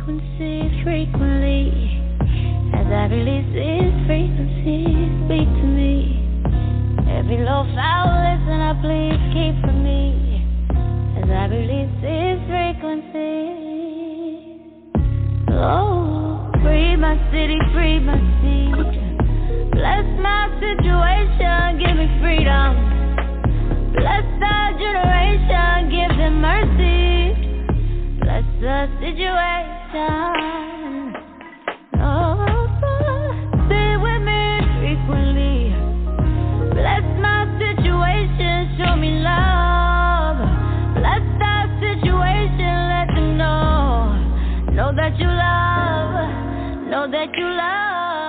frequency frequently. As I release this frequency, speak to me. Every low foul listener, please keep from me. As I release this frequency. Oh, free my city, free my seed. Bless my situation, give me freedom. Bless our generation, give them mercy. Bless the situation. Oh, stay with me frequently. Bless my situation, show me love. Bless our situation, let them know that you love, know that you love.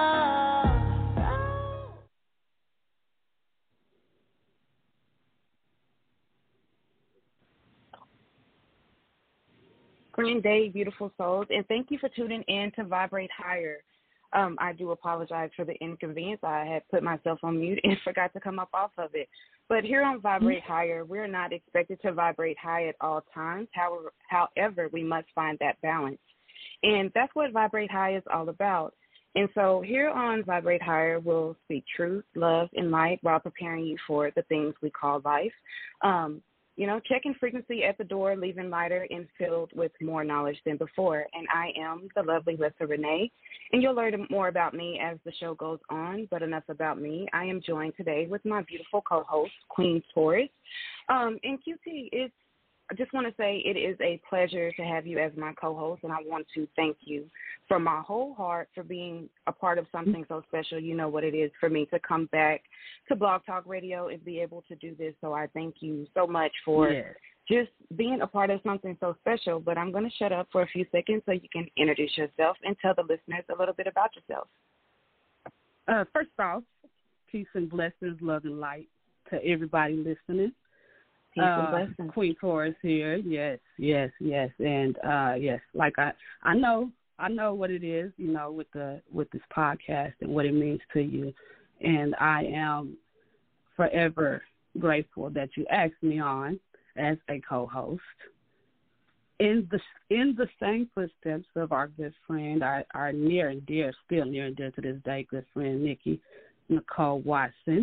Green day, beautiful souls, and thank you for tuning in to Vibrate Higher. I do apologize for the inconvenience. I had put myself on mute and forgot to come up off of it. But here on Vibrate Higher, we're not expected to vibrate high at all times. However, we must find that balance. And that's what Vibrate High is all about. And so here on Vibrate Higher, we'll speak truth, love, and light while preparing you for the things we call life. Checking frequency at the door, leaving lighter and filled with more knowledge than before. And I am the lovely Lissa Renee, and you'll learn more about me as the show goes on, but enough about me. I am joined today with my beautiful co-host, Queen Taurus. And QT, I just want to say it is a pleasure to have you as my co-host, and I want to thank you from my whole heart for being a part of something so special. You know what it is for me to come back to Blog Talk Radio and be able to do this, so I thank you so much for just being a part of something so special. But I'm going to shut up for a few seconds so you can introduce yourself and tell the listeners a little bit about yourself. First off, peace and blessings, love and light to everybody listening. Queen Taurus here, yes, and yes, like I know what it is, with this podcast and what it means to you, and I am forever grateful that you asked me on as a co-host in the same footsteps of our good friend, our near and dear to this day, good friend Nikki Nicole Watson.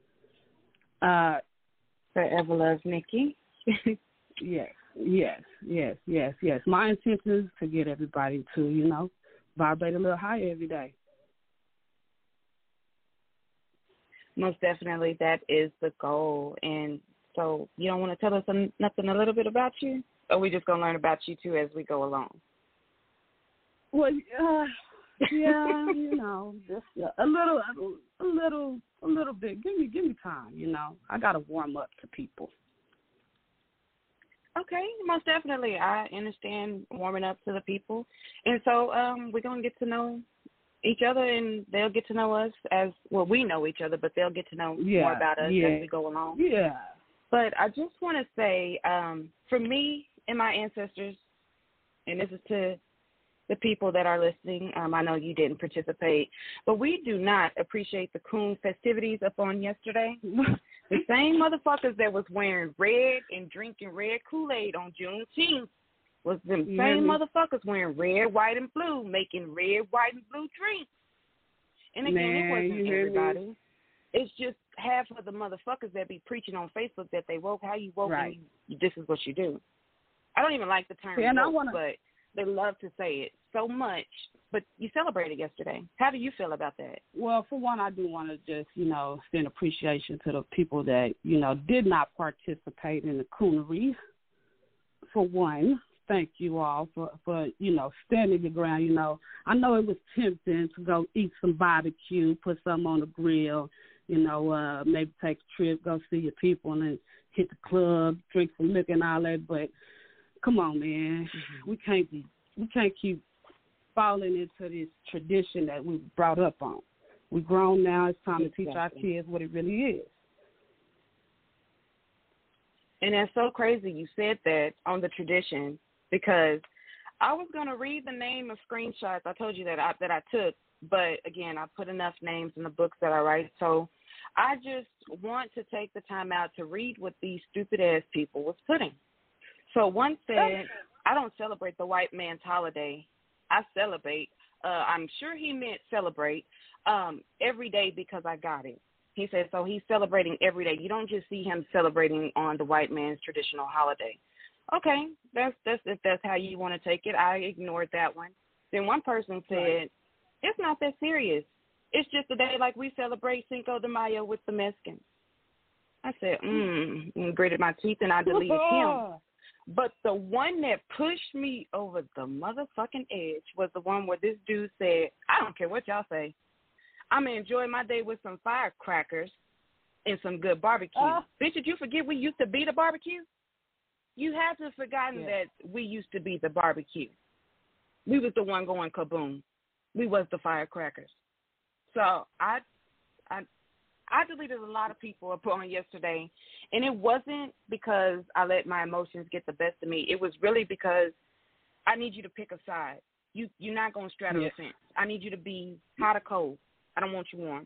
Forever love, Nikki. Yes. My intention is to get everybody to, vibrate a little higher every day. Most definitely, that is the goal. And so you don't want to tell us nothing a little bit about you? Or we just going to learn about you, too, as we go along? Well, yeah, just a little bit. Give me time, I got to warm up to people. Okay, most definitely. I understand warming up to the people. And so we're going to get to know each other, and they'll get to know us we know each other, but they'll get to know more about us as we go along. Yeah. But I just want to say, for me and my ancestors, and this is to the people that are listening, I know you didn't participate, but we do not appreciate the coon festivities up on yesterday. The same motherfuckers that was wearing red and drinking red Kool-Aid on Juneteenth was them same motherfuckers wearing red, white, and blue, making red, white, and blue drinks. And again, it wasn't everybody. It's just half of the motherfuckers that be preaching on Facebook that they woke. How you woke, right, and this is what you do. I don't even like the term woke, but they love to say it so much. But you celebrated yesterday. How do you feel about that? Well, for one, I do want to just, send appreciation to the people that, did not participate in the coonery. For one, thank you all for standing your ground. I know it was tempting to go eat some barbecue, put something on the grill, maybe take a trip, go see your people, and then hit the club, drink some liquor and all that. But come on, man, we can't keep falling into this tradition that we brought up on. We're grown now. It's time to teach our kids what it really is. And that's so crazy you said that on the tradition, because I was going to read the name of screenshots. I told you that I took, but again, I put enough names in the books that I write. So I just want to take the time out to read what these stupid-ass people was putting. So one said, I don't celebrate the white man's holiday. I celebrate. I'm sure he meant celebrate every day because I got it. He said, so he's celebrating every day. You don't just see him celebrating on the white man's traditional holiday. Okay, that's if that's how you want to take it. I ignored that one. Then one person said, it's not that serious. It's just a day like we celebrate Cinco de Mayo with the Mexicans. I said, and gritted my teeth, and I deleted him. But the one that pushed me over the motherfucking edge was the one where this dude said, I don't care what y'all say. I'm going to enjoy my day with some firecrackers and some good barbecue. Bitch, did you forget we used to be the barbecue? You had to have forgotten that we used to be the barbecue. We was the one going kaboom. We was the firecrackers. So I deleted a lot of people up on yesterday, and it wasn't because I let my emotions get the best of me. It was really because I need you to pick a side. You're not going to straddle the fence. I need you to be hot or cold. I don't want you warm.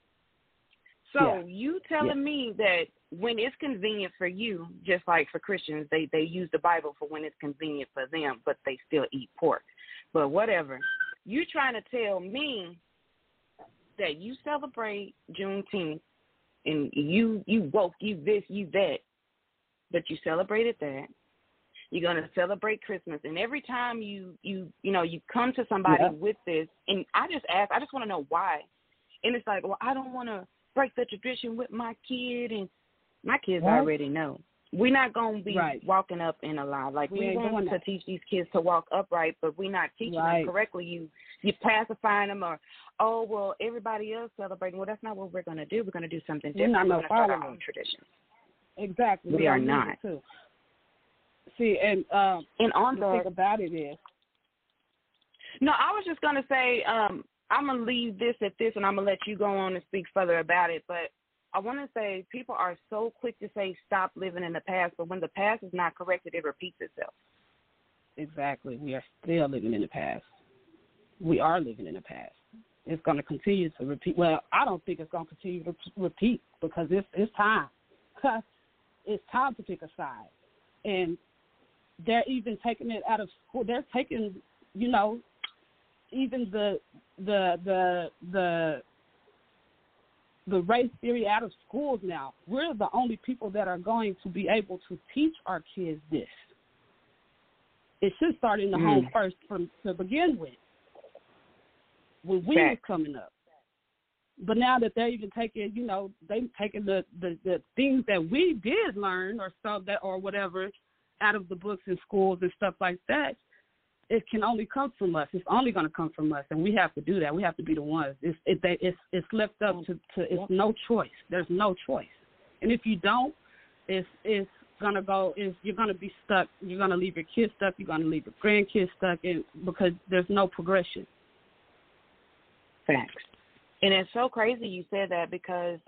So you telling me that when it's convenient for you, just like for Christians, they use the Bible for when it's convenient for them, but they still eat pork. But whatever. You trying to tell me that you celebrate Juneteenth and you woke, you this, you that, but you celebrated that. You're going to celebrate Christmas. And every time you come to somebody with this, and I just want to know why. And it's like, well, I don't want to break the tradition with my kid, and my kids already know. We're not going to be walking up in a lie. Like, we want to teach these kids to walk upright, but we're not teaching them correctly. You pacifying them, or, oh, well, everybody else celebrating. Well, that's not what we're going to do. We're going to do something different. We're going to start our own tradition. Exactly. We are not. Too. See, and on the thing about it is. No, I was just going to say, I'm going to leave this at this, and I'm going to let you go on and speak further about it. But I want to say people are so quick to say stop living in the past, but when the past is not corrected, it repeats itself. Exactly. We are still living in the past. We are living in the past. It's going to continue to repeat. Well, I don't think it's going to continue to repeat because it's time. It's time to pick a side. And they're even taking it out of school. They're taking, even the race theory out of schools now. We're the only people that are going to be able to teach our kids this. It should start in the home first to begin with, when we were coming up. But now that they're even taking, they've taken the things that we did learn or stuff that or whatever out of the books in schools and stuff like that, it can only come from us. It's only going to come from us, and we have to do that. We have to be the ones. It's left up to it's no choice. There's no choice. And if you don't, it's gonna go. You're gonna be stuck. You're gonna leave your kids stuck. You're gonna leave your grandkids stuck, because there's no progression. Facts. And it's so crazy you said that because,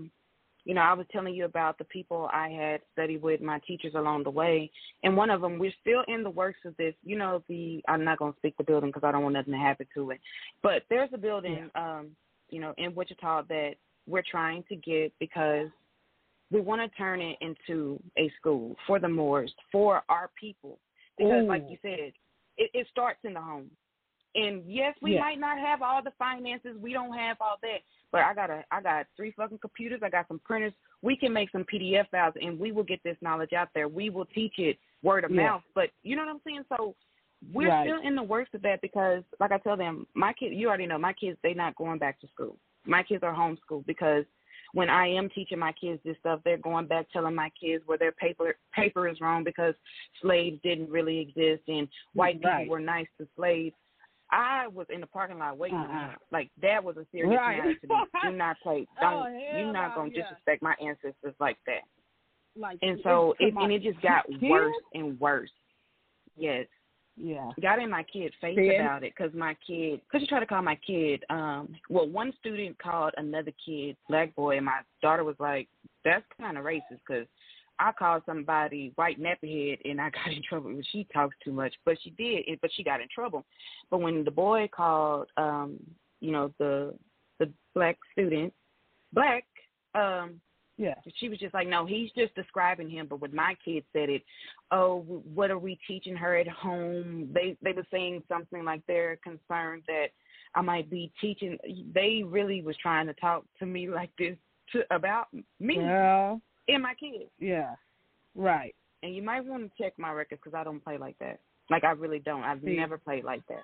I was telling you about the people I had studied with, my teachers along the way, and one of them, we're still in the works of this. I'm not going to speak the building because I don't want nothing to happen to it, but there's a building, in Wichita that we're trying to get because we want to turn it into a school for the Moors, for our people, because like you said, it starts in the home. And yes, we might not have all the finances. We don't have all that. But I got 3 fucking computers. I got some printers. We can make some PDF files, and we will get this knowledge out there. We will teach it word of mouth. But you know what I'm saying? So we're still in the works of that because, like I tell them, my kids, you already know, my kids, they're not going back to school. My kids are homeschooled because when I am teaching my kids this stuff, they're going back telling my kids where their paper is wrong because slaves didn't really exist and white people were nice to slaves. I was in the parking lot waiting. Like, that was a serious matter to me. Do not play. You're not going to disrespect my ancestors like that. And so it just got worse and worse. Yes. Yeah. Got in my kid's face about it because you try to call my kid, one student called another kid black boy, and my daughter was like, that's kind of racist because I called somebody white nappyhead and I got in trouble. She talks too much, but she did, but she got in trouble. But when the boy called, the black student, black, Yeah. She was just like, no, he's just describing him. But when my kids said it, oh, what are we teaching her at home? They were saying something like they're concerned that I might be teaching. They really was trying to talk to me like this about me and my kids. Yeah, right. And you might want to check my records because I don't play like that. Like, I really don't. I've never played like that.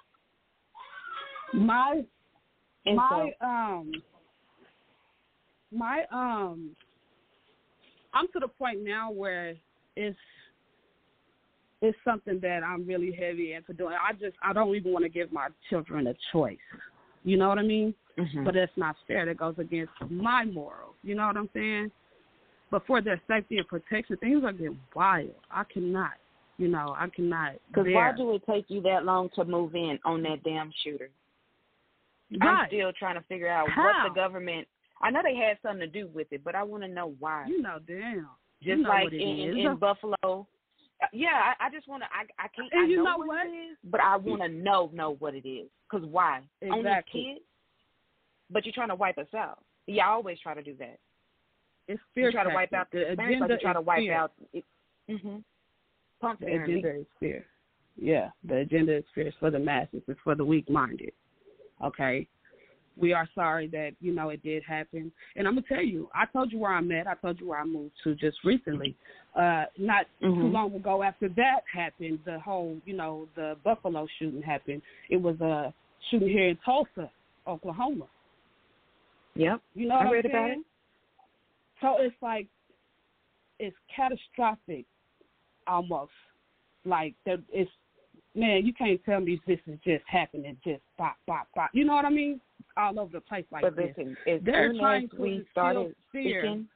I'm to the point now where it's something that I'm really heavy into doing. I don't even want to give my children a choice. You know what I mean? Mm-hmm. But that's not fair. That goes against my morals. You know what I'm saying? But for their safety and protection, things are getting wild. I cannot. Because why do it take you that long to move in on that damn shooter? Right. I'm still trying to figure out How? what the government. I know they had something to do with it, but I want to know why. Damn. Just like in Buffalo. Yeah, I just want to. I can't. And I know what it is, but I want to know what it is. Because why? Exactly. Only kids. But you're trying to wipe us out. Yeah, I always try to do that. It's fear. You try to wipe out the agenda. Like you try to wipe fear. out. Pump the agenda is fear. Yeah, the agenda is fear. It's for the masses. It's for the weak-minded. Okay. We are sorry that, it did happen. And I'm going to tell you, I told you where I'm at. I told you where I moved to just recently. Not too long ago after that happened, the whole, the Buffalo shooting happened. It was a shooting here in Tulsa, Oklahoma. Yep. You know what I read I'm saying? about it. So it's like, it's catastrophic almost. Like, it's, man, you can't tell me this is just happening, just bop, bop, bop. You know what I mean? All over the place like but this. Listen, they're trying to we started fear. Speaking,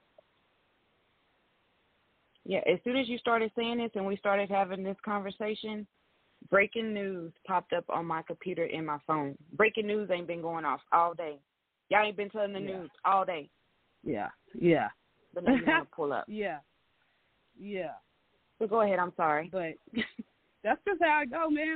yeah, as soon as you started saying this and we started having this conversation, breaking news popped up on my computer and my phone. Breaking news ain't been going off all day. Y'all ain't been telling the news all day. Yeah. But now you want to pull up. Yeah. But go ahead, I'm sorry. But that's just how I go, man.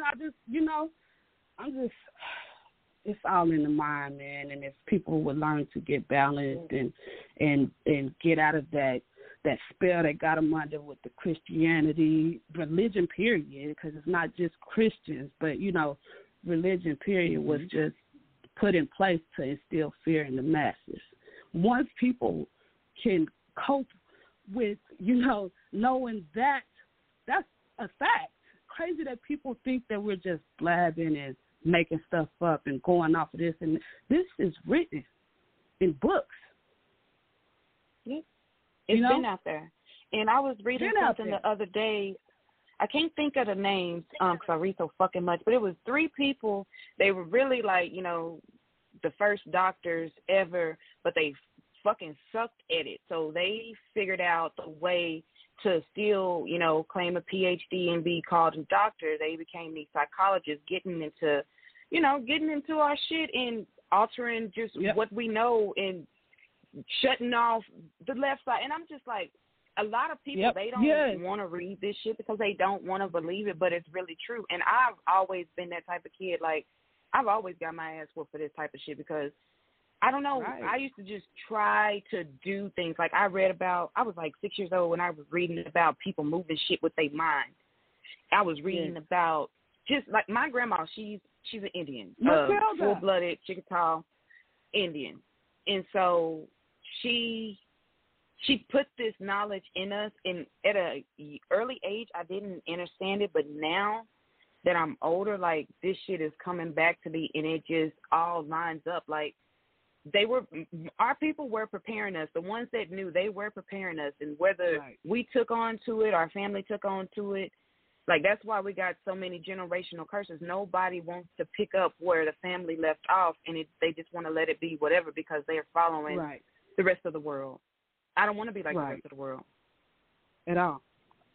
It's all in the mind, man. And if people would learn to get balanced and get out of that spell that got them under with the Christianity, religion, period, because it's not just Christians, but, religion, period, was just put in place to instill fear in the masses. Once people can cope with, knowing that's a fact. Crazy that people think that we're just blabbing and making stuff up and going off of this. And this is written in books. Yeah. It's been out there. And I was reading something the other day. I can't think of the names because I read so fucking much. But it was 3 people. They were really like, the first doctors ever, but they fucking sucked at it. So they figured out the way to still, claim a PhD and be called a doctor. They became these psychologists getting into our shit and altering just what we know and shutting off the left side. And I'm just like, a lot of people, they don't want to read this shit because they don't want to believe it, but it's really true. And I've always been that type of kid. Like, I've always got my ass whooped for this type of shit because I don't know. Right. I used to just try to do things. Like I was like 6 years old when I was reading about people moving shit with their mind. I was reading about just like my grandma, she's an Indian, full-blooded Chickasaw Indian. And so she put this knowledge in us, and at a early age, I didn't understand it, but now that I'm older, like this shit is coming back to me, and it just all lines up. Like our people were preparing us. The ones that knew, they were preparing us, and whether we took on to it, our family took on to it, like that's why we got so many generational curses. Nobody wants to pick up where the family left off, and they just want to let it be whatever because they're following the rest of the world. I don't want to be like the rest of the world. At all.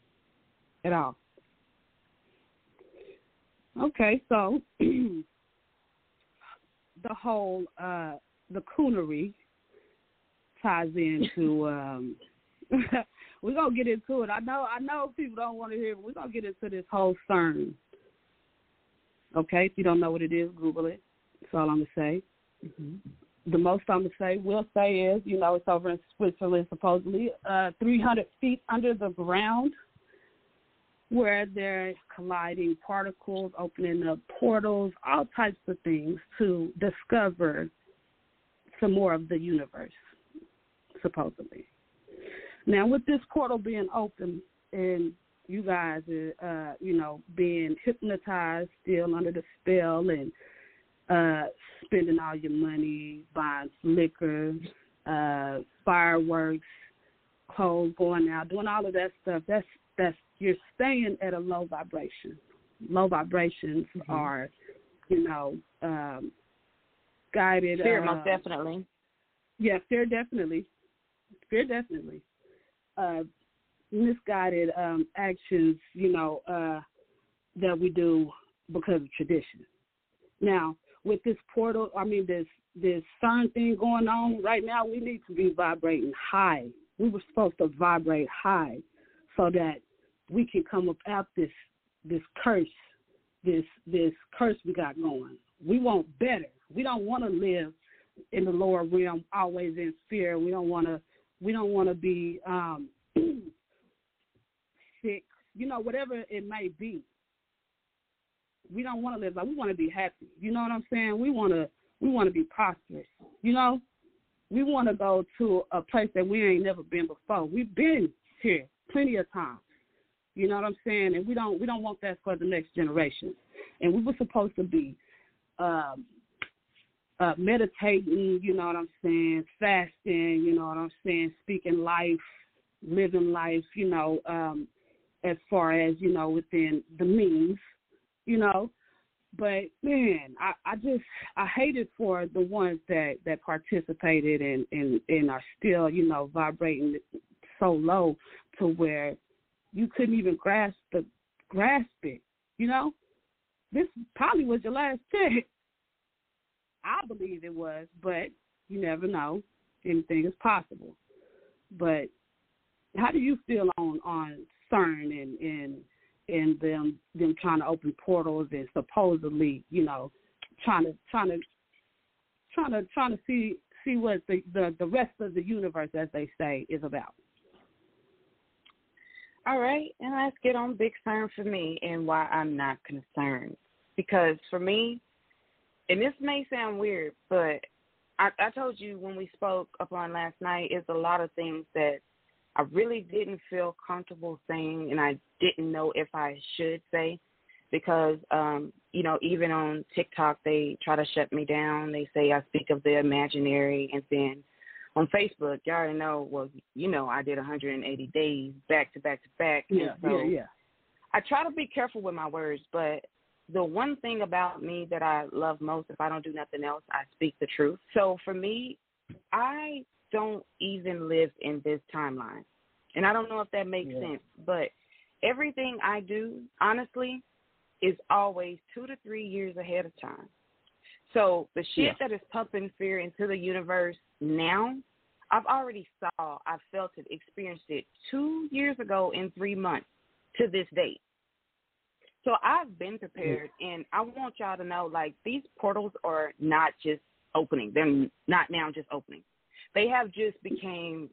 Okay, so the whole the coonery ties into we're gonna get into it. I know people don't want to hear it, but we're gonna get into this whole CERN. Okay, if you don't know what it is, Google it. That's all I'm gonna say. the most will say is, it's over in Switzerland, supposedly, 300 feet under the ground, where they're colliding particles, opening up portals, all types of things to discover some more of the universe, supposedly. Now, with this portal being open and you guys are, being hypnotized, still under the spell, and spending all your money, buying liquor, fireworks, clothes going out, doing all of that stuff, that's you're staying at a low vibration. Low vibrations are, guided. Fear, most definitely. Yeah, fear definitely. Misguided actions, that we do because of tradition. Now, with this portal, this CERN thing going on right now, we need to be vibrating high. We were supposed to vibrate high so that we can come up out this curse, this curse we got going. We want better. We don't want to live in the lower realm, always in fear. We don't want to be sick, whatever it may be. We don't want to live like, we want to be happy. You know what I'm saying? We want to be prosperous. We want to go to a place that we ain't never been before. We've been here plenty of times. You know what I'm saying? And we don't want that for the next generation. And we were supposed to be meditating, you know what I'm saying, fasting, you know what I'm saying, speaking life, living life, as far as, within the means, But, man, I hate it for the ones that participated and are still, vibrating so low to where you couldn't even grasp it, This probably was your last check. I believe it was, but you never know. Anything is possible. But how do you feel on CERN and them trying to open portals and supposedly, trying to see what the rest of the universe, as they say, is about? All right, and let's get on Big CERN for me and why I'm not concerned. Because for me, and this may sound weird, but I told you when we spoke upon last night, it's a lot of things that I really didn't feel comfortable saying, and I didn't know if I should say, because, even on TikTok, they try to shut me down. They say I speak of the imaginary, and then on Facebook, you already know, I did 180 days back to back to back. Yeah. I try to be careful with my words, but the one thing about me that I love most, if I don't do nothing else, I speak the truth. So for me, I don't even live in this timeline. And I don't know if that makes sense, but everything I do, honestly, is always 2 to 3 years ahead of time. So the shit that is pumping fear into the universe now, I've already I felt it, experienced it 2 years ago in 3 months to this date. So I've been prepared, and I want y'all to know, these portals are not just opening. They're not now just opening. They have just became,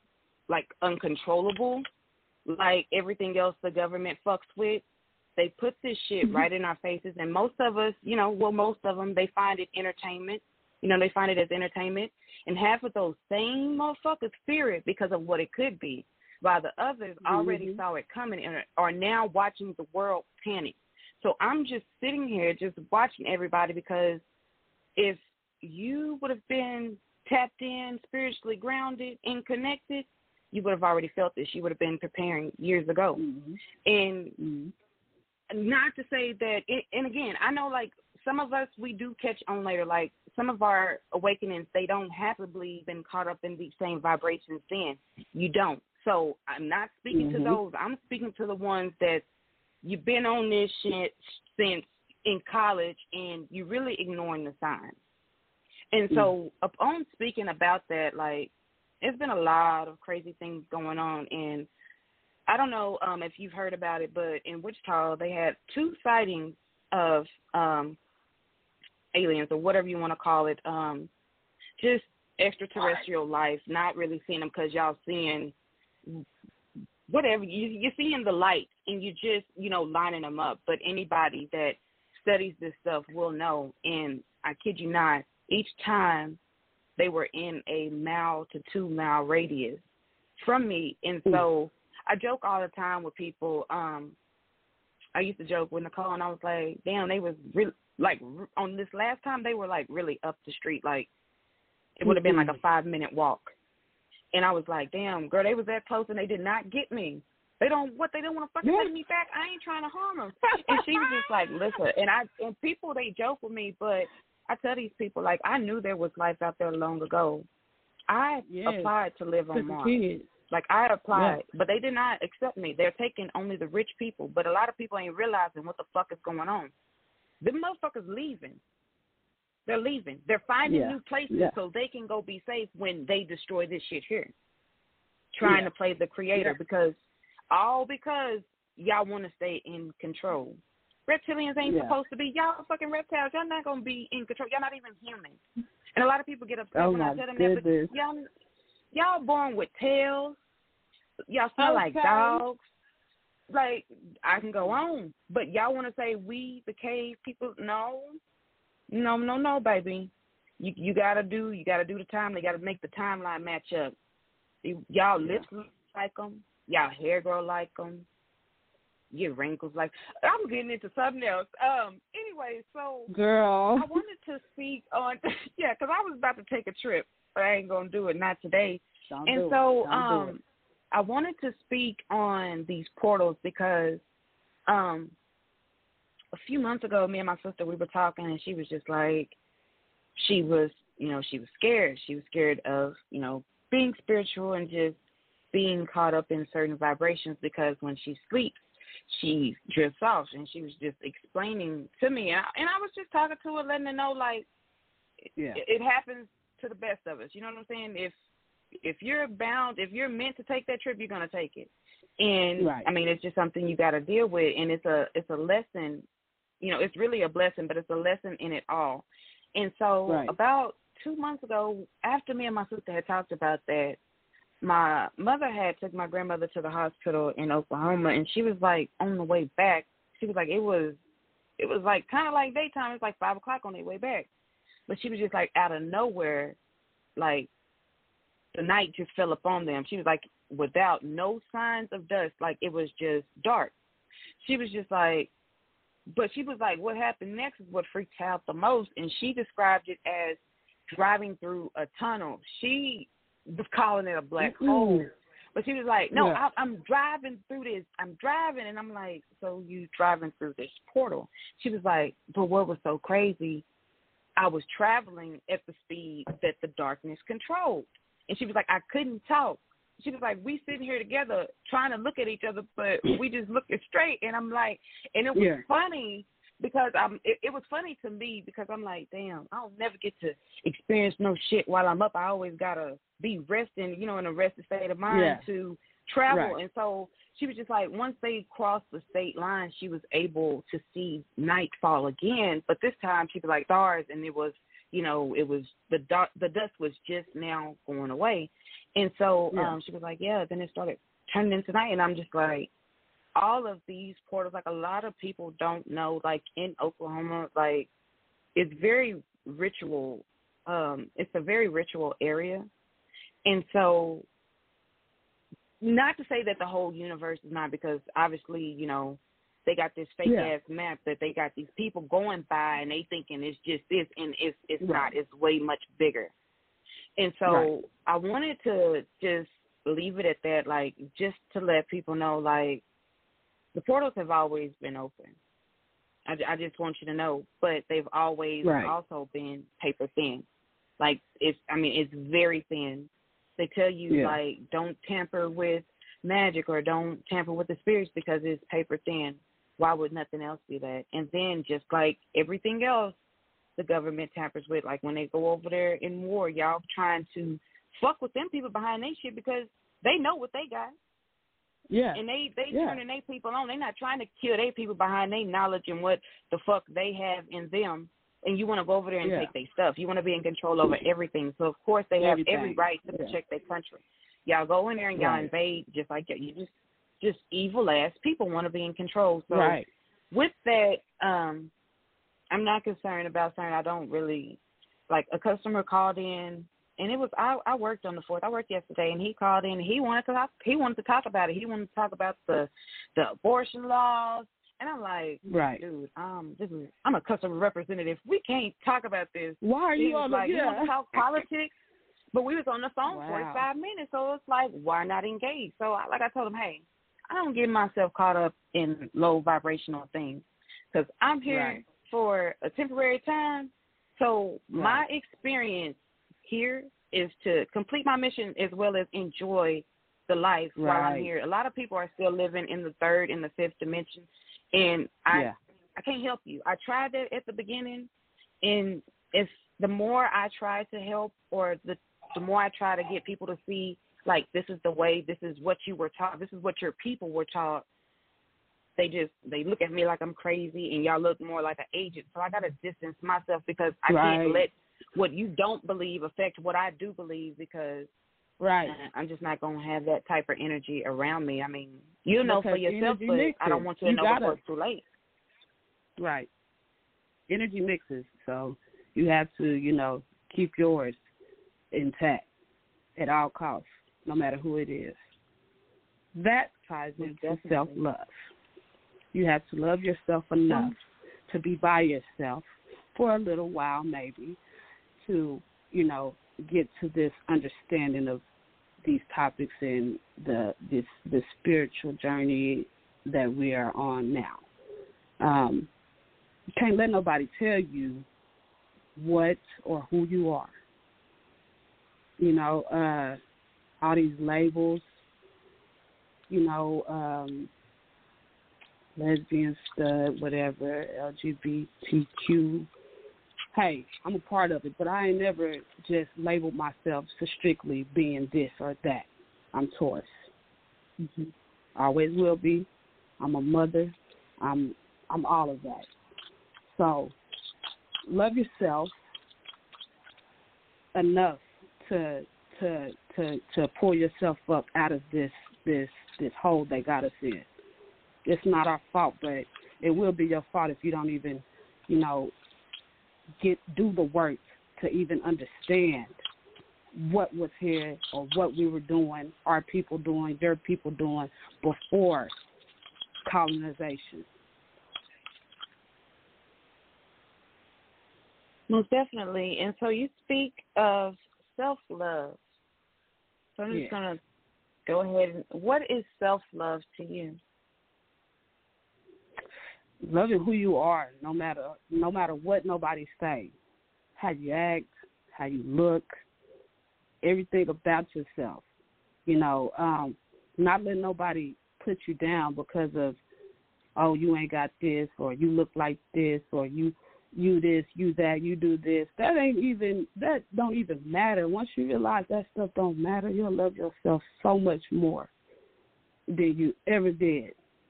uncontrollable, like everything else the government fucks with. They put this shit right in our faces, and most of us, most of them, they find it entertainment. They find it as entertainment, and half of those same motherfuckers fear it because of what it could be, while the others already saw it coming and are now watching the world panic. So I'm just sitting here just watching everybody, because if you would have been tapped in, spiritually grounded, and connected, you would have already felt this. You would have been preparing years ago. And not to say that, and again, I know some of us, we do catch on later, some of our awakenings, they don't happily been caught up in these same vibrations then. You don't. So I'm not speaking to those. I'm speaking to the ones that you've been on this shit since in college and you're really ignoring the signs. And so upon speaking about that, there's been a lot of crazy things going on. And I don't know if you've heard about it, but in Wichita, they had 2 sightings of aliens, or whatever you want to call it, just extraterrestrial life, not really seeing them because y'all seeing whatever. You're seeing the light and you just, lining them up. But anybody that studies this stuff will know, and I kid you not, each time they were in a 1 to 2 mile radius from me. And so I joke all the time with people. I used to joke with Nicole, and I was like, damn, they was really, like, on this last time, they were, like, really up the street. Like, it would have been like a 5-minute walk. And I was like, damn, girl, they was that close, and they did not get me. They don't want to fucking take me back. I ain't trying to harm them. And she was just like, listen, and people, they joke with me, but I tell these people, like, I knew there was life out there long ago. I applied to live on Mars. Like, I applied, but they did not accept me. They're taking only the rich people, but a lot of people ain't realizing what the fuck is going on. Them motherfuckers leaving. They're leaving. They're finding new places so they can go be safe when they destroy this shit here. Trying to play the creator because y'all want to stay in control. Reptilians ain't supposed to be. Y'all fucking reptiles. Y'all not going to be in control. Y'all not even human. And a lot of people get upset when I tell them that. But y'all born with tails. Y'all smell like dogs. Like, I can go on. But y'all want to say we, the cave people? No, baby. You gotta do the time. They gotta make the timeline match up. Y'all lips look like them. Y'all hair grow like them. Your wrinkles like. I'm getting into something else. Anyway, so girl, I wanted to speak on because I was about to take a trip, but I ain't gonna do it. Not today. I wanted to speak on these portals because a few months ago, me and my sister, we were talking, and she was just like, she was scared. She was scared of, being spiritual and just being caught up in certain vibrations because when she sleeps, she drifts off. And she was just explaining to me, and I was just talking to her, letting her know, like, it happens to the best of us. You know what I'm saying? If you're meant to take that trip, you're going to take it. And, I mean, it's just something you got to deal with, and it's a lesson. It's really a blessing, but it's a lesson in it all. And so about 2 months ago, after me and my sister had talked about that, my mother had took my grandmother to the hospital in Oklahoma, and she was like on the way back. She was like, it was like kind of like daytime. It was like 5 o'clock on their way back, but she was just like out of nowhere, like the night just fell upon them. She was like without no signs of dust, like it was just dark. She was just like. But she was like, what happened next is what freaked out the most. And she described it as driving through a tunnel. She was calling it a black hole. But she was like, no, I'm driving through this. I'm driving. And I'm like, so you driving through this portal? She was like, but what was so crazy, I was traveling at the speed that the darkness controlled. And she was like, I couldn't talk. She was like, we sitting here together trying to look at each other, but we just looking straight. And I'm like, and it was funny because it was funny to me because I'm like, damn, I don't never get to experience no shit while I'm up. I always got to be resting, in a rested state of mind to travel. And so she was just like, once they crossed the state line, she was able to see nightfall again. But this time she was like stars, and it was, it was the dust was just now going away. And so she was like, then it started turning into night. And I'm just like, all of these portals, like a lot of people don't know, like in Oklahoma, like it's very ritual. It's a very ritual area. And so not to say that the whole universe is not, because obviously, they got this fake ass map that they got these people going by and they thinking it's just this, and it's not. It's way much bigger. And so I wanted to just leave it at that, like, just to let people know, like, the portals have always been open. I just want you to know, but they've always also been paper thin. Like, it's very thin. They tell you, like, don't tamper with magic or don't tamper with the spirits because it's paper thin. Why would nothing else be that? And then just like everything else the government tampers with, like when they go over there in war, y'all trying to fuck with them people behind their shit because they know what they got. Yeah. And they turning their people on. They're not trying to kill their people behind their knowledge and what the fuck they have in them and you want to go over there and take their stuff. You want to be in control over everything. So, of course, they have every right to protect their country. Y'all go in there and y'all invade just like that. You just evil-ass people want to be in control. So, with that, I'm not concerned about saying I don't really, like, a customer called in, and it was, I worked on the 4th. I worked yesterday, and he called in, and he wanted to talk about it. He wanted to talk about the abortion laws. And I'm like, dude, I'm a customer representative. We can't talk about this. Why are you on the you want to talk politics? But we was on the phone for 45 minutes, so it's like, why not engage? So, like I told him, hey, I don't get myself caught up in low vibrational things because I'm here for a temporary time. So my experience here is to complete my mission as well as enjoy the life while I'm here. A lot of people are still living in the 3rd and the 5th dimension, and I can't help you. I tried that at the beginning, and it's the more I try to help, or the more I try to get people to see, like, this is the way, this is what you were taught, this is what your people were taught, they look at me like I'm crazy, and y'all look more like an agent. So I got to distance myself because I can't let what you don't believe affect what I do believe, because I'm just not going to have that type of energy around me. I mean, you know for yourself, but I don't want you to know before it's too late. Right. Energy mixes, so you have to, keep yours intact at all costs, no matter who it is. That ties into self-love. You have to love yourself enough to be by yourself for a little while, maybe, to, get to this understanding of these topics and the spiritual journey that we are on now. You can't let nobody tell you what or who you are. All these labels, lesbian, stud, whatever, LGBTQ. Hey, I'm a part of it, but I ain't never just labeled myself for strictly being this or that. I'm Taurus. Always will be. I'm a mother. I'm all of that. So love yourself enough to pull yourself up out of this hole they got us in. It's not our fault, but it will be your fault if you don't even, do the work to even understand what was here or what we were doing, our people doing, your people doing before colonization. Most definitely. And so you speak of self-love. So I'm just going to go ahead. What is self-love to you? Loving who you are, no matter what nobody say. How you act, how you look, everything about yourself. Not letting nobody put you down because of, oh, you ain't got this, or you look like this, or you this, you that, you do this. That don't even matter. Once you realize that stuff don't matter, you'll love yourself so much more than you ever did.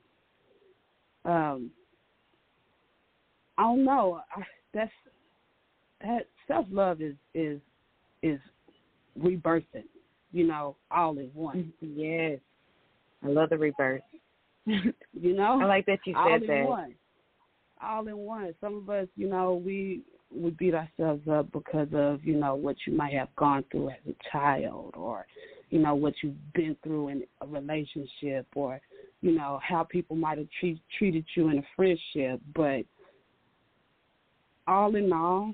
I don't know. That self-love is rebirthing, all in one. Yes. I love the rebirth. I like that you said that. All in one. Some of us, we beat ourselves up because of, what you might have gone through as a child, or, what you've been through in a relationship, or, how people might have treated you in a friendship. But all in all,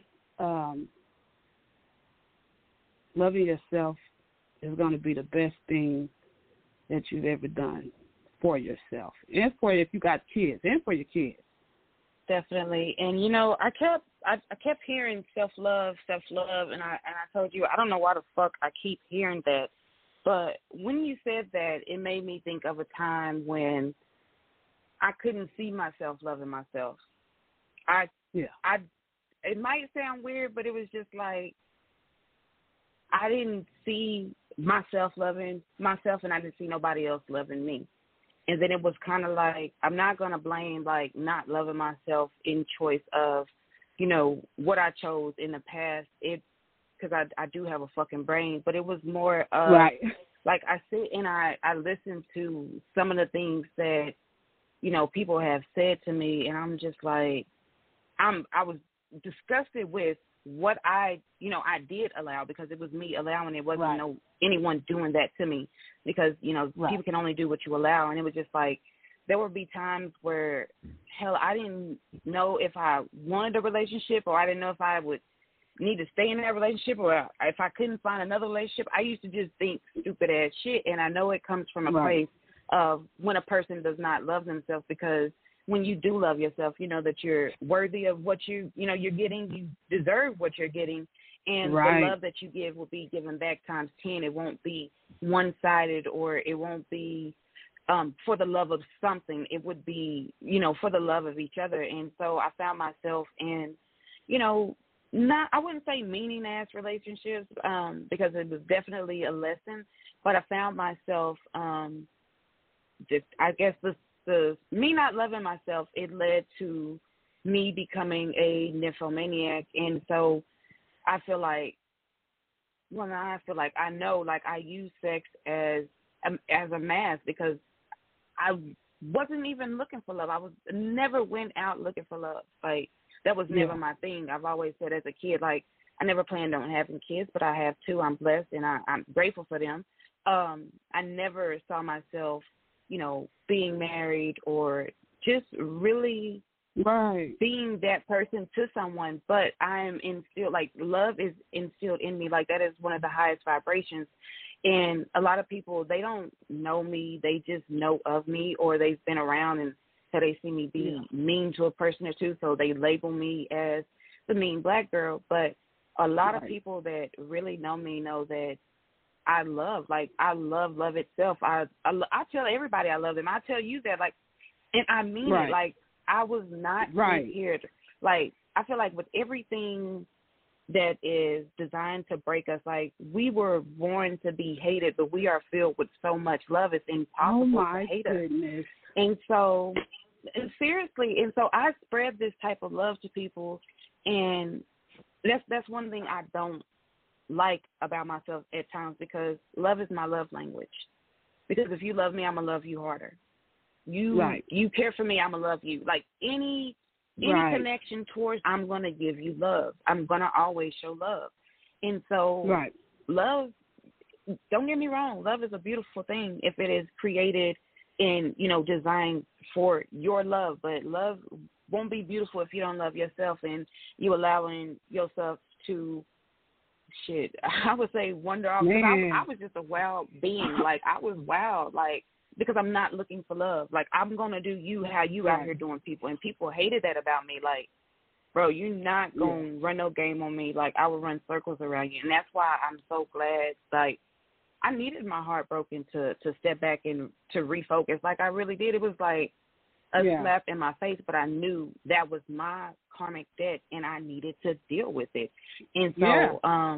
loving yourself is going to be the best thing that you've ever done for yourself, and for if you got kids, and for your kids. Definitely. And I kept hearing self-love, and I told you I don't know why the fuck I keep hearing that, but when you said that, it made me think of a time when I couldn't see myself loving myself. It might sound weird, but it was just like I didn't see myself loving myself, and I didn't see nobody else loving me. And then it was kind of like, I'm not going to blame, like, not loving myself in choice of, what I chose in the past. Because I do have a fucking brain, but it was more of, right. like, I sit and I listen to some of the things that, people have said to me, and I'm just like, I was disgusted with what I did allow, because it was me allowing. It wasn't anyone doing that to me, because, people can only do what you allow. And it was just like, there would be times where, hell, I didn't know if I wanted a relationship, or I didn't know if I would need to stay in that relationship, or if I couldn't find another relationship. I used to just think stupid ass shit, and I know it comes from a place of when a person does not love themselves, because when you do love yourself, you know that you're worthy of what you're getting. You deserve what you're getting, and the love that you give will be given back times 10. It won't be one-sided, or it won't be for the love of something. It would be, for the love of each other. And so I found myself in, I wouldn't say meaning-ass relationships, because it was definitely a lesson, but I found myself, I guess the me not loving myself, it led to me becoming a nymphomaniac. And so I feel like, I know, like, I use sex as a mask, because I wasn't even looking for love. I never went out looking for love. Like, that was never my thing. I've always said as a kid, like, I never planned on having kids, but I have two. I'm blessed, and I'm grateful for them. I never saw myself, being married, or just really being that person to someone. But I am instilled, like, love is instilled in me. Like, that is one of the highest vibrations. And a lot of people, they don't know me. They just know of me, or they've been around and so they see me be mean to a person or two, so they label me as the mean black girl. But a lot of people that really know me know that I love love itself. I tell everybody I love them. I tell you that, like, and I mean it. Like, I was not here. Like, I feel like with everything that is designed to break us, like, we were born to be hated, but we are filled with so much love. It's impossible to hate us. And so, seriously, and so I spread this type of love to people, and that's one thing I don't like about myself at times, because love is my love language. Because if you love me, I'm going to love you harder. You care for me, I'm going to love you. Like, any connection towards, I'm going to give you love. I'm going to always show love. And so love, don't get me wrong, love is a beautiful thing if it is created and, designed for your love. But love won't be beautiful if you don't love yourself, and you allowing yourself to, I would say, wander off. I was just a wild being. Like, I was wild, like, because I'm not looking for love. Like, I'm going to do you how you out here doing people. And people hated that about me. Like, bro, you're not going to run no game on me. Like, I would run circles around you. And that's why I'm so glad, like, I needed my heart broken to step back and to refocus. Like, I really did. It was like a slap in my face, but I knew that was my karmic debt, and I needed to deal with it. And so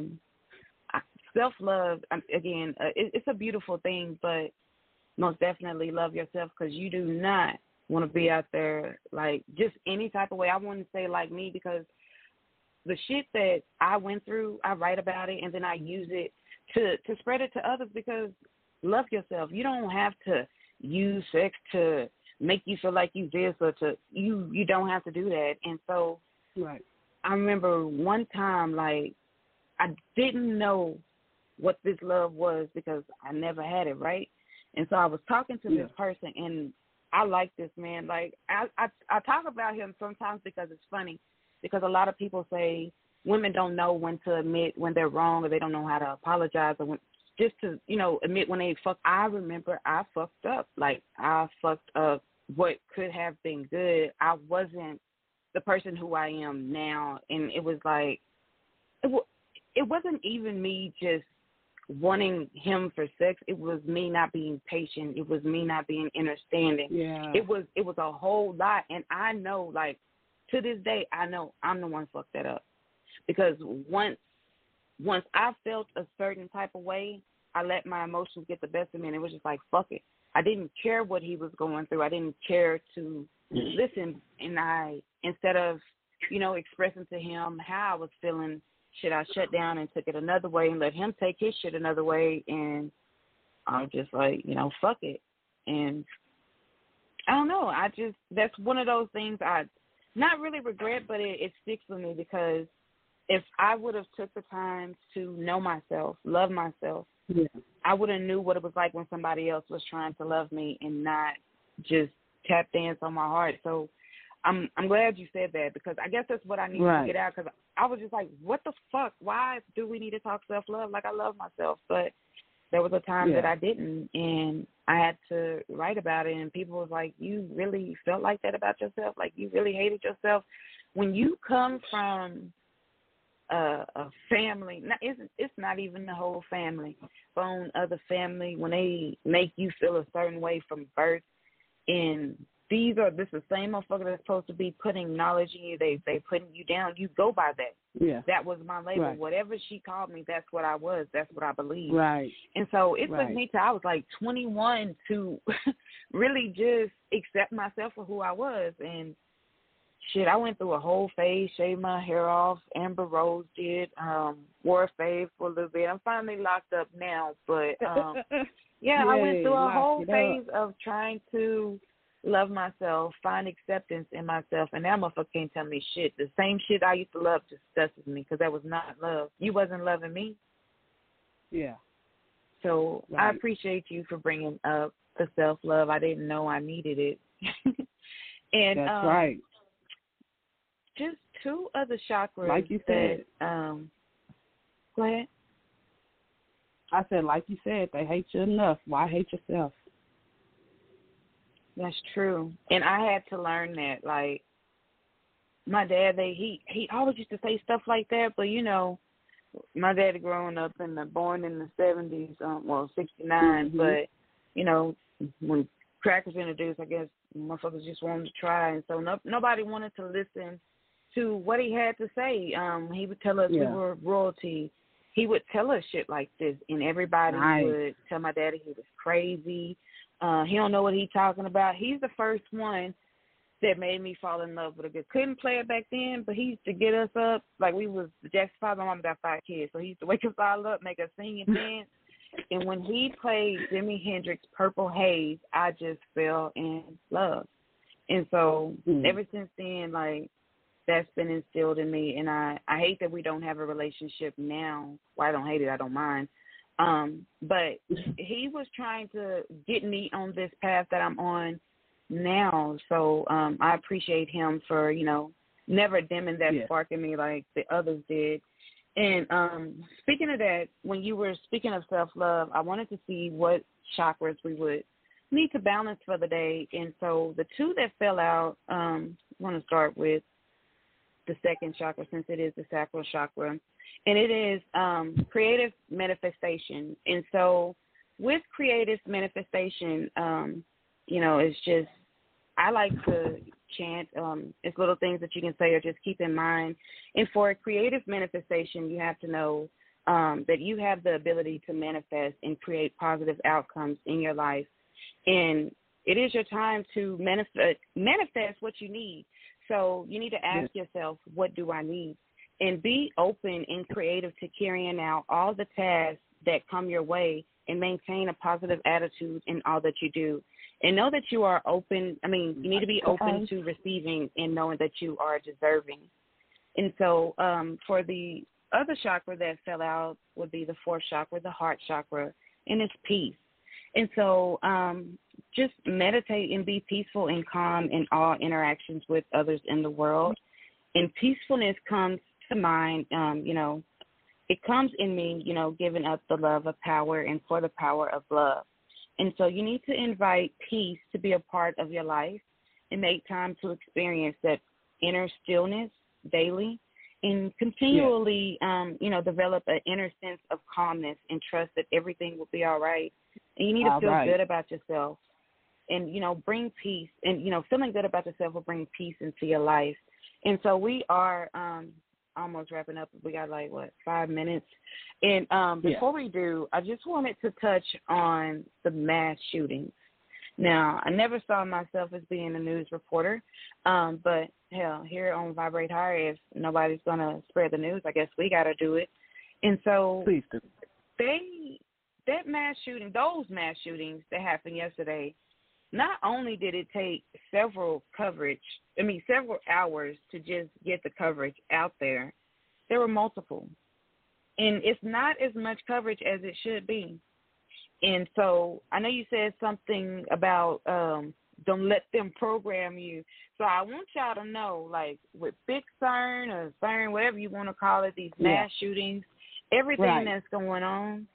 self-love, again, it's a beautiful thing, but most definitely love yourself, because you do not want to be out there, like, just any type of way. I want to say like me, because the shit that I went through, I write about it, and then I use it to spread it to others, because love yourself. You don't have to use sex to make you feel like you this, or you don't have to do that. And so I remember one time, like, I didn't know what this love was, because I never had it, right? And so I was talking to this person, and I like this man. Like, I talk about him sometimes because it's funny, because a lot of people say women don't know when to admit when they're wrong, or they don't know how to apologize, or just to, admit when they fuck. I remember I fucked up. Like, I fucked up what could have been good. I wasn't the person who I am now. And it was like, it wasn't even me just wanting him for sex. It was me not being patient. It was me not being understanding. It was a whole lot. And I know, like, to this day, I know I'm the one fucked that up. Because once I felt a certain type of way, I let my emotions get the best of me, and it was just like, fuck it. I didn't care what he was going through. I didn't care to listen, and instead of expressing to him how I was feeling. Should I shut down and took it another way and let him take his shit another way? And I'm just like, fuck it. And I don't know. That's one of those things I not really regret, but it sticks with me, because if I would have took the time to know myself, love myself, I would have knew what it was like when somebody else was trying to love me and not just tap dance on my heart. So I'm glad you said that, because I guess that's what I need to get out, because I was just like, what the fuck? Why do we need to talk self-love? Like, I love myself. But there was a time that I didn't, and I had to write about it, and people was like, you really felt like that about yourself? Like, you really hated yourself? When you come from a family, it's not even the whole family, phone other family, when they make you feel a certain way from birth, and this is the same motherfucker that's supposed to be putting knowledge in you, they putting you down, you go by that. Yeah. That was my label. Right. Whatever she called me, that's what I was. That's what I believed. Right. And so it took me till I was like 21 to really just accept myself for who I was. And shit, I went through a whole phase, shaved my hair off. Amber Rose did, wore a fave for a little bit. I'm finally locked up now, but I went through a whole phase of trying to love myself, find acceptance in myself, and that motherfucker can't tell me shit. The same shit I used to love disgusts me, because that was not love. You wasn't loving me. Yeah. So I appreciate you for bringing up the self-love. I didn't know I needed it. And that's right. Just two other chakras. Like you said. Go ahead. I said, like you said, they hate you enough. Why hate yourself? That's true. And I had to learn that. Like, my dad, he always used to say stuff like that, but, my dad growing up born in the 70s, 69, but, when crack was introduced, I guess motherfuckers just wanted to try, and so nobody wanted to listen to what he had to say. He would tell us we were royalty. He would tell us shit like this, and everybody would tell my daddy he was crazy. He don't know what he's talking about. He's the first one that made me fall in love with a girl. Couldn't play it back then, but he used to get us up. Like, we was Jackson 5. My mom got 5 kids, so he used to wake us all up, make us sing and dance. And when he played Jimi Hendrix' Purple Haze, I just fell in love. And so ever since then, like, that's been instilled in me. And I hate that we don't have a relationship now. Well, I don't hate it. I don't mind. But he was trying to get me on this path that I'm on now. So I appreciate him for, never dimming that spark in me like the others did. And speaking of that, when you were speaking of self-love, I wanted to see what chakras we would need to balance for the day. And so the two that fell out, I want to start with the second chakra, since it is the sacral chakra. And it is creative manifestation. And so with creative manifestation, it's just, I like to chant. It's little things that you can say or just keep in mind. And for a creative manifestation, you have to know that you have the ability to manifest and create positive outcomes in your life. And it is your time to manifest what you need. So you need to ask yourself, what do I need? And be open and creative to carrying out all the tasks that come your way, and maintain a positive attitude in all that you do. And know that you are open. You need to be open to receiving and knowing that you are deserving. And so for the other chakra that fell out would be the fourth chakra, the heart chakra, and it's peace. And so just meditate and be peaceful and calm in all interactions with others in the world. And peacefulness comes to mind, it comes in me, giving up the love of power and for the power of love. And so you need to invite peace to be a part of your life and make time to experience that inner stillness daily, and continually, develop an inner sense of calmness and trust that everything will be all right. And you need to feel good about yourself and, bring peace. And, feeling good about yourself will bring peace into your life. And so we are almost wrapping up. We got 5 minutes. And before we do, I just wanted to touch on the mass shootings. Now, I never saw myself as being a news reporter, but hell, here on Vibrate Higher, if nobody's going to spread the news, I guess we got to do it. And so please do. Those mass shootings that happened yesterday, not only did it take several hours to just get the coverage out there, there were multiple. And it's not as much coverage as it should be. And so I know you said something about don't let them program you. So I want y'all to know, like with Big CERN or CERN, whatever you want to call it, these mass shootings, everything that's going on,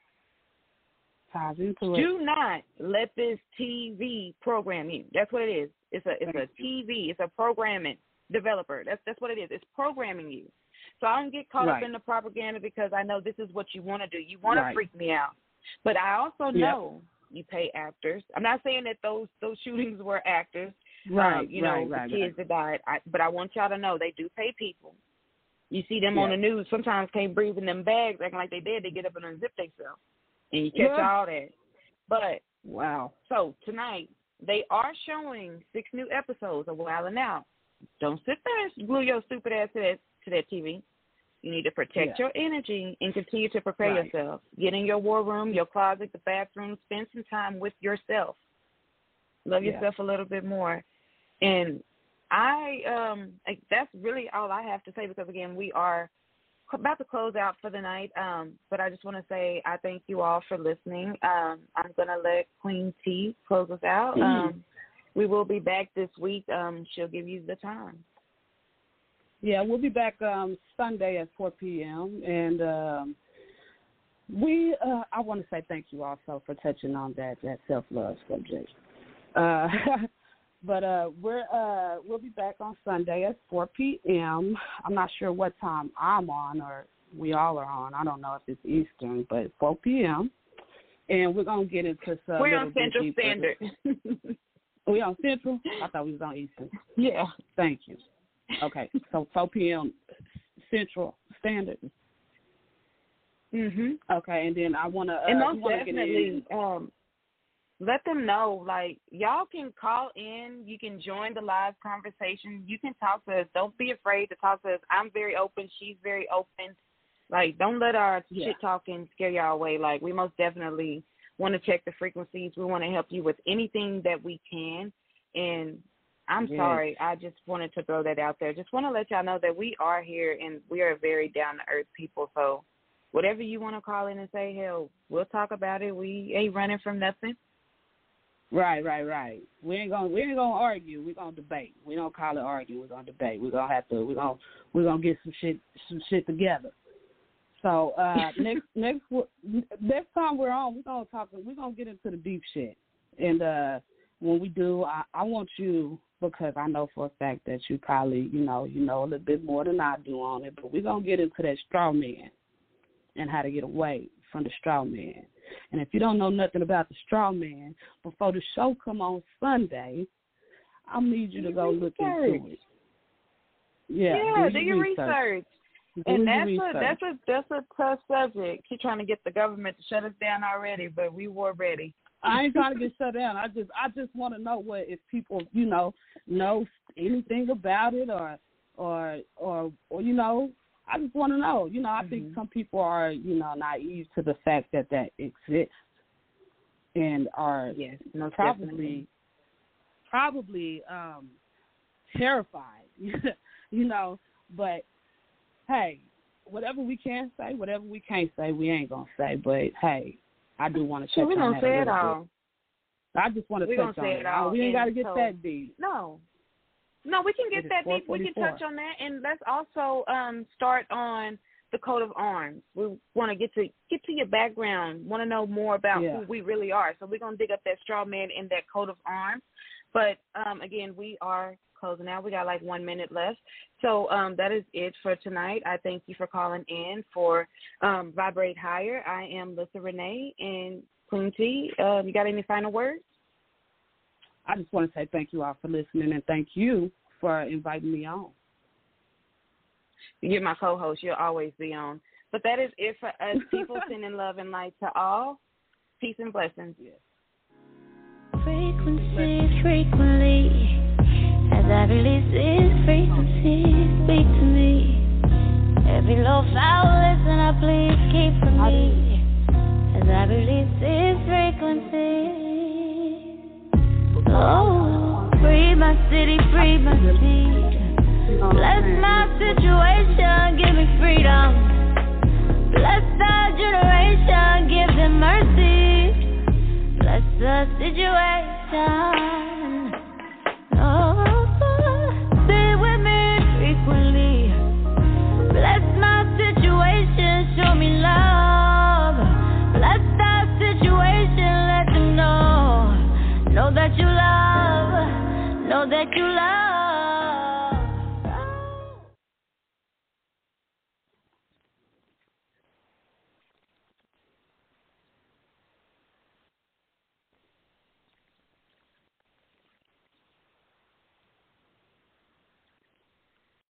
do not let this TV program you. That's what it is. It's a TV. It's a programming developer. That's what it is. It's programming you. So I don't get caught up in the propaganda because I know this is what you want to do. You want to freak me out. But I also know you pay actors. I'm not saying that those shootings were actors. The kids that died. But I want y'all to know they do pay people. You see them on the news. Sometimes can't breathe in them bags, acting like they dead. They get up and unzip themselves, and you catch all that. But so tonight they are showing 6 new episodes of Wild 'N Out. Don't sit there and glue your stupid ass to that TV. You need to protect your energy and continue to prepare yourself. Get in your war room, your closet, the bathroom. Spend some time with yourself. Love yourself a little bit more. And that's really all I have to say because, again, we are about to close out for the night. But I just want to say I thank you all for listening. I'm going to let Queen T close us out. We will be back this week. She'll give you the time. Yeah, we'll be back Sunday at 4 p.m. And I want to say thank you also for touching on that self-love subject. But we'll be back on Sunday at 4 p.m. I'm not sure what time I'm on or we all are on. I don't know if it's Eastern, but 4 p.m. And we're going to get into some. We're on Central Standard. We on Central? I thought we was on Eastern. Yeah. Thank you. Okay, so 4 p.m. Central Standard. Okay, and then I want to and most definitely let them know, like, y'all can call in. You can join the live conversation. You can talk to us. Don't be afraid to talk to us. I'm very open. She's very open. Like, don't let our shit talking scare y'all away. Like, we most definitely want to check the frequencies. We want to help you with anything that we can. And I'm sorry. I just wanted to throw that out there. Just want to let y'all know that we are here and we are very down-to-earth people. So whatever you want to call in and say, hell, we'll talk about it. We ain't running from nothing. Right. We ain't gonna argue. We're gonna debate. We don't call it argue. We're gonna debate. We're gonna we're gonna get some shit together. So next time we're on, we're gonna get into the deep shit. And when we do, I want you, because I know for a fact that you probably, you know a little bit more than I do on it, but we're going to get into that straw man and how to get away from the straw man. And if you don't know nothing about the straw man, before the show come on Sunday, I need you to go look into it. Yeah, do your research. And that's a tough subject. Keep trying to get the government to shut us down already, but we were ready. I ain't trying to get shut down. I just want to know if people, know anything about it or I just want to know. I think some people are, naive to the fact that exists and are probably terrified, but hey, whatever we can say, whatever we can't say, we ain't going to say, but hey, I do want to touch on that. We're going to say it all. I just want to touch on it. We ain't got to get that deep. No, we can get that deep. We can touch on that. And let's also start on the coat of arms. We want to get to your background, want to know more about who we really are. So we're going to dig up that straw man in that coat of arms. But, again, we are closing out. We got like 1 minute left. So that is it for tonight. I thank you for calling in for Vibrate Higher. I am Lissa Renee and Queen T. You got any final words? I just want to say thank you all for listening and thank you for inviting me on. You're my co-host. You'll always be on. But that is it for us. People sending love and light to all. Peace and blessings. Frequency, frequently, as As I release these frequencies, speak to me. Every low foul listen, I please keep from me. As I release these frequencies. Oh, free my city, free my seed. Bless my situation, give me freedom. Bless our generation, give them mercy. Bless the situation. Oh, stay with me frequently. Bless my situation, show me love. Bless our situation, let them know. Know that you love, know that you